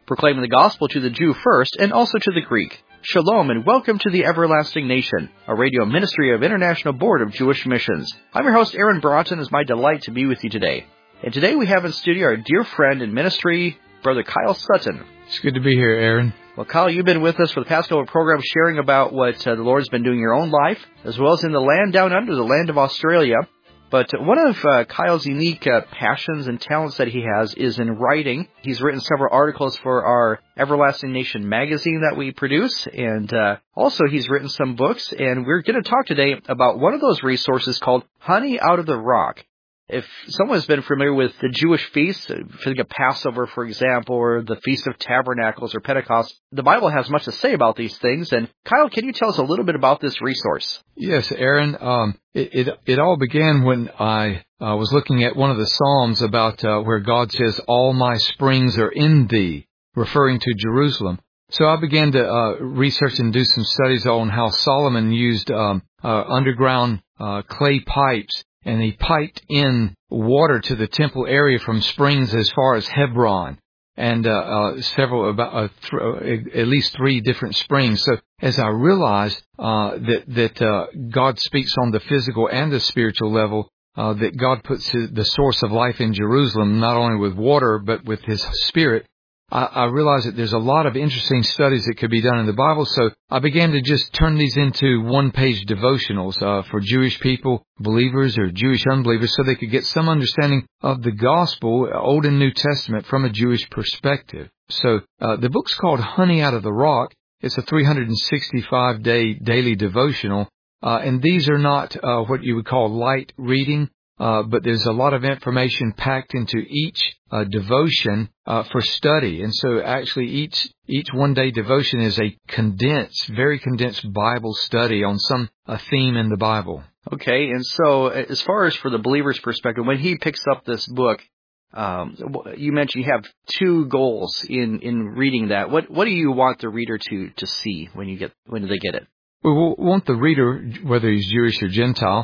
proclaiming the gospel to the Jew first and also to the Greek. Shalom and welcome to the Everlasting Nation, a radio ministry of International Board of Jewish Missions. I'm your host, Aaron Broughton. It's my delight to be with you today. And today we have in studio our dear friend in ministry, Brother Kyle Sutton. It's good to be here, Aaron. Well, Kyle, you've been with us for the past couple of programs sharing about what the Lord's been doing in your own life, as well as in the land down under, the land of Australia. But one of Kyle's unique passions and talents that he has is in writing. He's written several articles for our Everlasting Nation magazine that we produce, and also he's written some books, and we're going to talk today about one of those resources called Honey Out of the Rock. If someone's been familiar with the Jewish feasts, think of Passover, for example, or the Feast of Tabernacles or Pentecost, the Bible has much to say about these things. And Kyle, can you tell us a little bit about this resource? Yes, Aaron. It all began when I was looking at one of the Psalms about where God says, "All my springs are in thee," referring to Jerusalem. So I began to research and do some studies on how Solomon used underground clay pipes. And he piped in water to the temple area from springs as far as Hebron, and at least 3 different springs. So as I realized that God speaks on the physical and the spiritual level, that God puts the source of life in Jerusalem, not only with water but with His Spirit, I realized that there's a lot of interesting studies that could be done in the Bible, so I began to just turn these into one-page devotionals for Jewish people, believers or Jewish unbelievers, so they could get some understanding of the gospel, Old and New Testament, from a Jewish perspective. So the book's called Honey Out of the Rock. It's a 365-day daily devotional, and these are not what you would call light reading. But there's a lot of information packed into each devotion for study. And so actually each one-day devotion is a very condensed Bible study on some theme in the Bible. Okay, and so as far as for the believer's perspective, when he picks up this book, you mentioned you have 2 goals in reading that. What do you want the reader to see when they get it? We want the reader, whether he's Jewish or Gentile,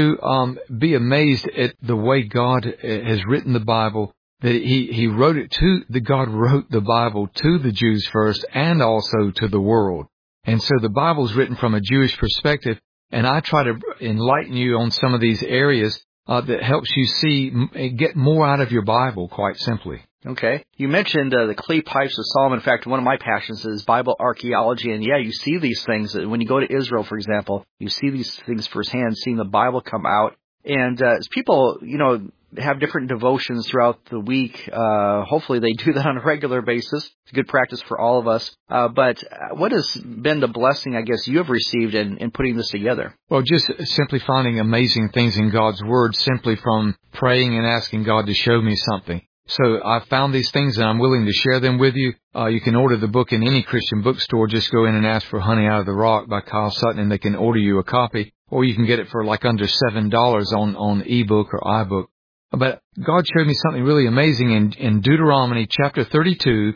to be amazed at the way God has written the Bible, that He wrote it God wrote the Bible to the Jews first and also to the world. And so the Bible's written from a Jewish perspective, and I try to enlighten you on some of these areas that helps you get more out of your Bible, quite simply. Okay. You mentioned the clay pipes of Solomon. In fact, one of my passions is Bible archaeology. And yeah, you see these things. When you go to Israel, for example, you see these things firsthand, seeing the Bible come out. And as people, have different devotions throughout the week, hopefully they do that on a regular basis. It's a good practice for all of us. But what has been the blessing, I guess, you have received in putting this together? Well, just simply finding amazing things in God's Word, simply from praying and asking God to show me something. So I found these things, and I'm willing to share them with you. You can order the book in any Christian bookstore. Just go in and ask for Honey Out of the Rock by Kyle Sutton, and they can order you a copy. Or you can get it for like under $7 on ebook or iBook. But God showed me something really amazing in Deuteronomy chapter 32,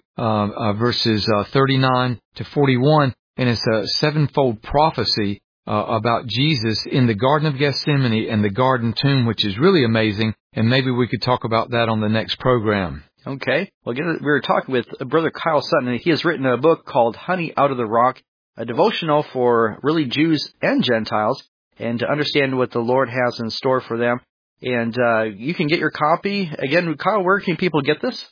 verses 39 to 41, and it's a 7-fold prophecy about Jesus in the Garden of Gethsemane and the Garden Tomb, which is really amazing, and maybe we could talk about that on the next program. Okay. Well, again, we were talking with Brother Kyle Sutton, and he has written a book called Honey Out of the Rock, a devotional for really Jews and Gentiles, and to understand what the Lord has in store for them. And you can get your copy. Again, Kyle, where can people get this?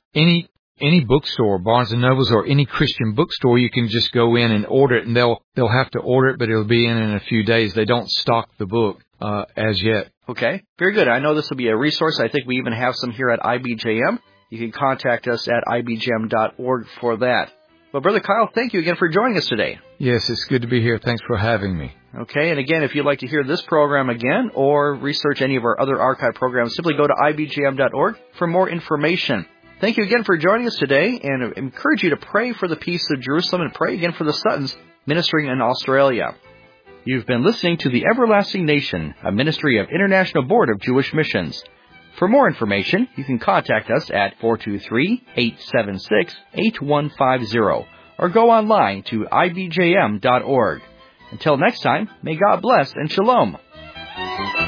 Any bookstore, Barnes & Nobles, or any Christian bookstore, you can just go in and order it, and they'll have to order it, but it'll be in a few days. They don't stock the book as yet. Okay, very good. I know this will be a resource. I think we even have some here at IBJM. You can contact us at ibjm.org for that. Well, Brother Kyle, thank you again for joining us today. Yes, it's good to be here. Thanks for having me. Okay, and again, if you'd like to hear this program again or research any of our other archive programs, simply go to ibjm.org for more information. Thank you again for joining us today, and I encourage you to pray for the peace of Jerusalem and pray again for the Suttons ministering in Australia. You've been listening to The Everlasting Nation, a ministry of International Board of Jewish Missions. For more information, you can contact us at 423-876-8150 or go online to ibjm.org. Until next time, may God bless and shalom.